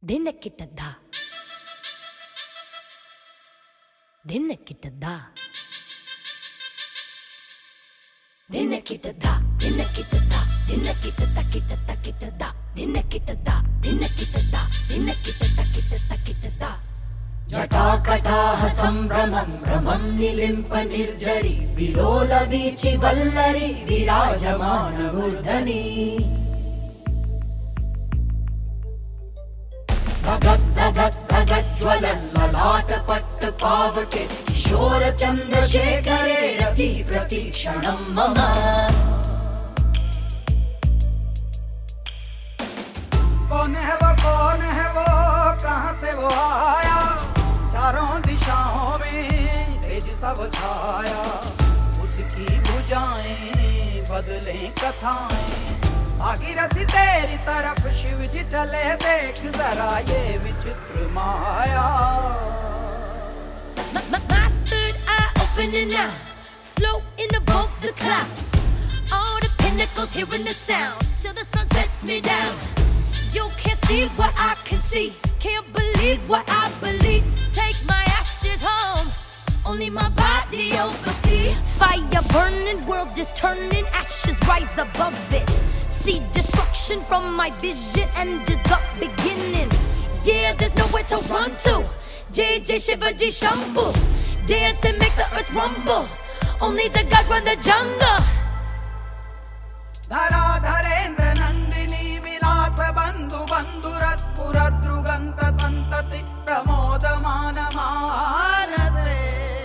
ದಿನಕ್ಕಿಟ್ಟದ್ದ ದಿನಕ್ಕಿಟ್ಟದ್ದ ದಿನಕ್ಕಿಟ್ಟದ್ದ ದಿನಕ್ಕಿಟ್ಟದ್ದ ದಿನಕ್ಕಿಟ್ಟದ್ದ ಕಿಟ್ಟದ್ದ ಕಿಟ್ಟದ್ದ ದಿನಕ್ಕಿಟ್ಟದ್ದ ದಿನಕ್ಕಿಟ್ಟದ್ದ ದಿನಕ್ಕಿಟ್ಟದ್ದ ಕಿಟ್ಟದ್ದ ಕಿಟ್ಟದ್ದ ಜಟಾಕಟಾಹ ಸಂಭ್ರಮಂ ಭ್ರಮಂ ನಿಲಿಂಪ ನಿರ್ಜರಿ ವಿಲೋಲ ವೀಚಿ ವಲ್ಲರಿ ವಿರಾಜಮಾನ ಮೂರ್ಧನಿ धगत धगत धगत ज्वलन ललाट पट्ट पावके किशोर चंद्रशेखरे रति प्रतीक्षणं मम कौन है वो कहाँ से वो आया चारों दिशाओं में तेज सब छाया उसकी भुजाएं बदले कथाएं भागीरथी तेरी तरफ शिव जी चले देख जरा ये विचित्र माया My third eye opening now, floating above the clouds. All the pinnacles hearing the sound till the sun sets me down. You can't see what I can see, can't believe what I believe. Take my ashes home, only my body oversees. Fire burning, world is turning, ashes rise above it. See destruction from my vision and is up beginning. Yeah, there's nowhere to run to. JJ Shivaji Shambhu, dance and make the earth rumble. Only the gods run the jungle. धरा धरेन्द्र नंदिनी विलास बंधु बंधुरस पुरद्रुगंत संतति प्रमोद मान मानसे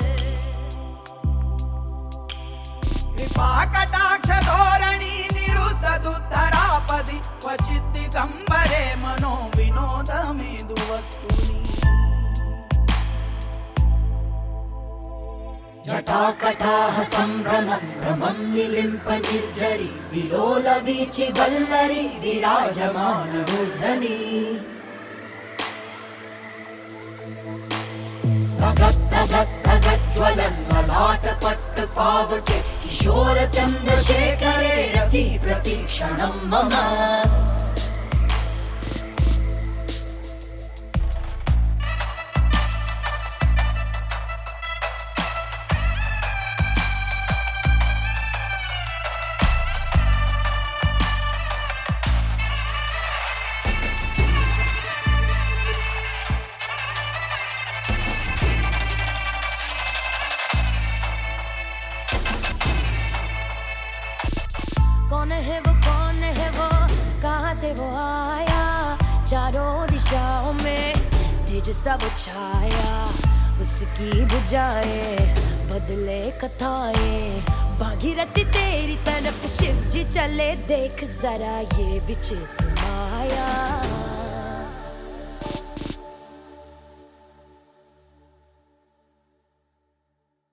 कृपा कटाक्ष धोरणी दुद्धरापदि क्वचित् दिगंबरे मनो विनोद मेदु वस्तुनि जटाकटाह संभ्रमं भ्रमं निलिम्प निर्जरि विलोल वीचि वल्लरी विराजमान मूर्धनि धगत धगत धगत ज्वलन ललाट पट्ट पावके किशोर चंद्रशेखरे रति प्रतीक्षणं मम कौन है वो कहाँ से वो आया चारों दिशाओं में तेज सब छाया उसकी भुजाएं बदले कथाएं भागीरथी तेरी तरफ शिव जी चले देख जरा ये विचित्र माया